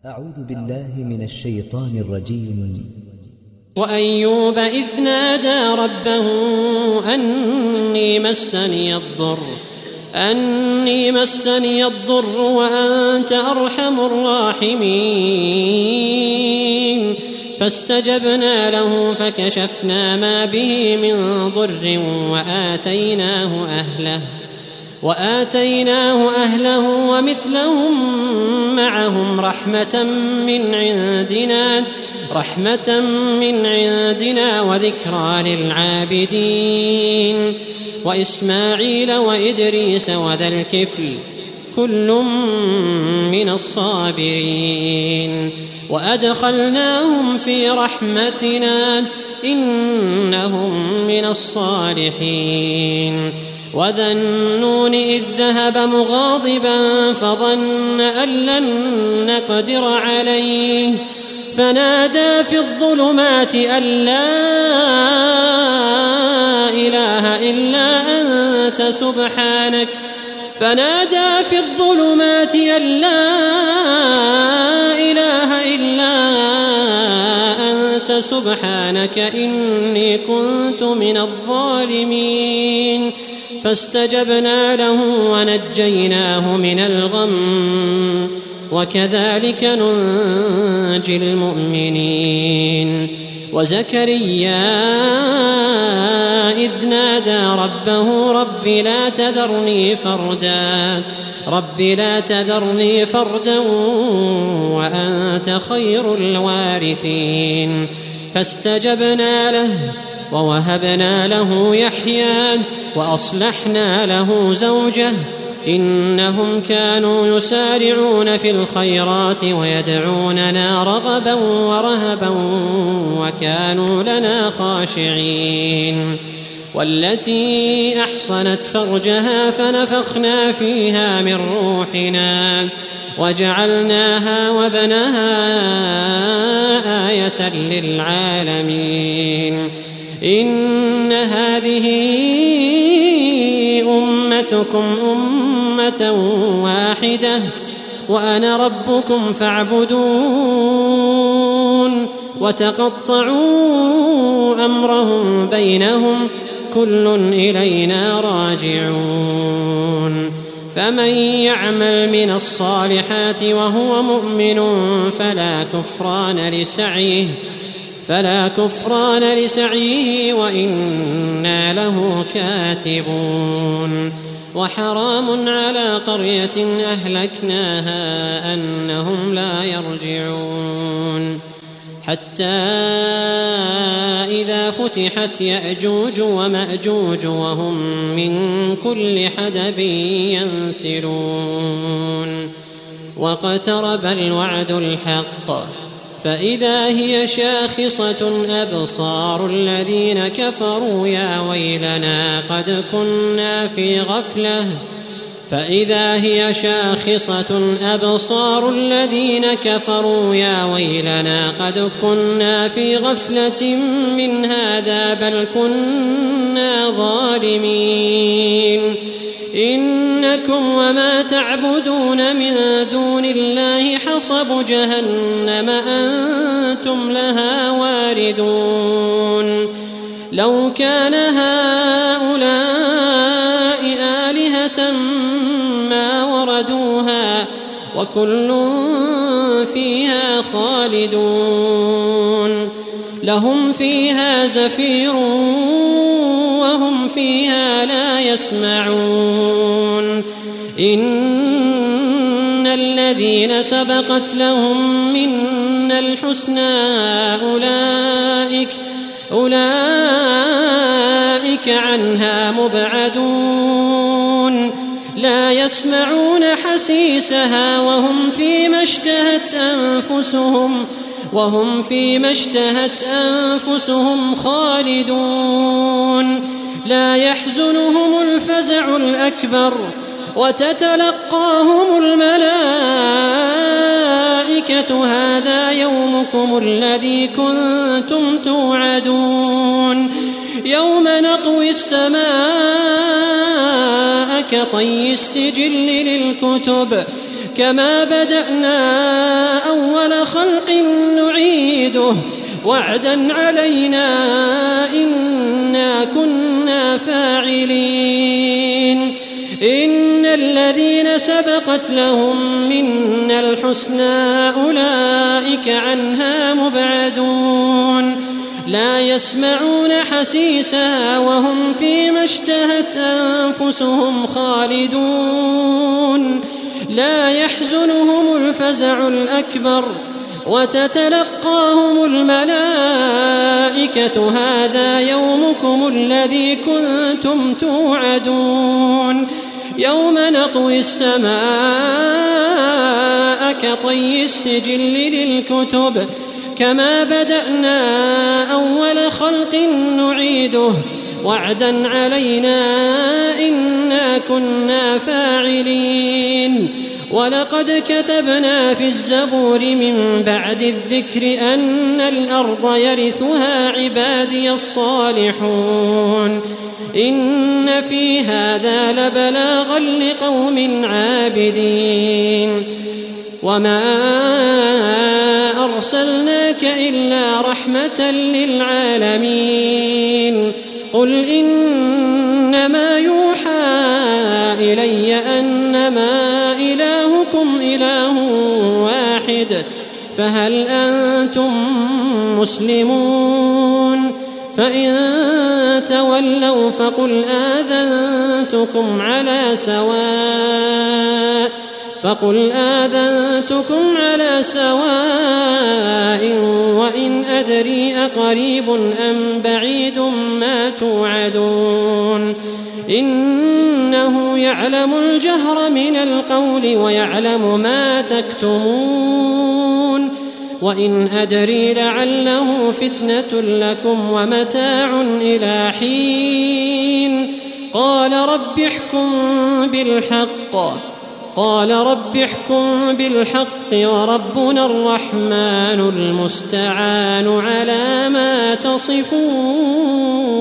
أعوذ بالله من الشيطان الرجيم. وأيوب إذ نادى ربه أني مسني الضر وأنت أرحم الراحمين فاستجبنا له فكشفنا ما به من ضر وآتيناه أهله ومثلهم معهم رحمة من عندنا وذكرى للعابدين وإسماعيل وإدريس وذا الكفل كل من الصابرين وأدخلناهم في رحمتنا إنهم من الصالحين وذا النون إذ ذهب مغاضبا فظن أن لن نقدر عليه فنادى في الظلمات أن لا إله إلا أنت سبحانك إني كنت من الظالمين فاستجبنا له ونجيناه من الغم وكذلك ننجي المؤمنين وزكريا إذ نادى ربه رب لا تذرني فردا وأنت خير الوارثين فاستجبنا له ووهبنا له يحيى وأصلحنا له زوجه إنهم كانوا يسارعون في الخيرات ويدعوننا رغبا ورهبا وكانوا لنا خاشعين والتي أحصنت فرجها فنفخنا فيها من روحنا وجعلناها وابنها آية للعالمين إن هذه أمتكم أمة واحدة وأنا ربكم فاعبدون وتقطعوا أمرهم بينهم كل إلينا راجعون فمن يعمل من الصالحات وهو مؤمن فلا كفران لسعيه وإنا له كاتبون وحرام على قرية أهلكناها أنهم لا يرجعون حتى إذا فتحت يأجوج ومأجوج وهم من كل حدب ينسلون واقترب الوعد الحق فإذا هي شاخصة أبصار الذين كفروا يا ويلنا قد كنا في غفلة من هذا بل كنا ظالمين إنكم وما تعبدون من دون الله حصب جهنم أنتم لها واردون لو كان هؤلاء آلهة ما وردوها وكل فيها خالدون لهم فيها زفير وهم فيها لا يسمعون إن الذين سبقت لهم منا الحسنى أولئك عنها مبعدون لا يسمعون حسيسها وهم فيما اشتهت أنفسهم خالدون لا يحزنهم الفزع الأكبر وتتلقاهم الملائكة هذا يومكم الذي كنتم توعدون يوم نطوي السماء كطي السجل للكتب كما بدأنا أول خلق نعيده وعدا علينا إنا كنا فاعلين إن الذين سبقت لهم منا الحسنى أولئك عنها مبعدون لا يسمعون حسيسها وهم فيما اشتهت أنفسهم خالدون لا يحزنهم الفزع الأكبر وتتلقاهم الملائكة هذا يومكم الذي كنتم توعدون يوم نطوي السماء كطي السجل للكتب كما بدأنا أول خلق نعيده وعدا علينا إنا كنا فاعلين ولقد كتبنا في الزبور من بعد الذكر أن الأرض يرثها عبادي الصالحون إن في هذا لبلاغا لقوم عابدين وما أرسلناك إلا رحمة للعالمين قل إنما يوحى إلي أنما إلهكم إله واحد فهل أنتم مسلمون فإن تولوا فقل آذنتكم على سواء وإن أدري أقريب أم بعيد ما توعدون إنه يعلم الجهر من القول ويعلم ما تكتمون وإن أدري لعله فتنة لكم ومتاع إلى حين قال رب احكم بالحق وربنا الرحمن المستعان على ما تصفون.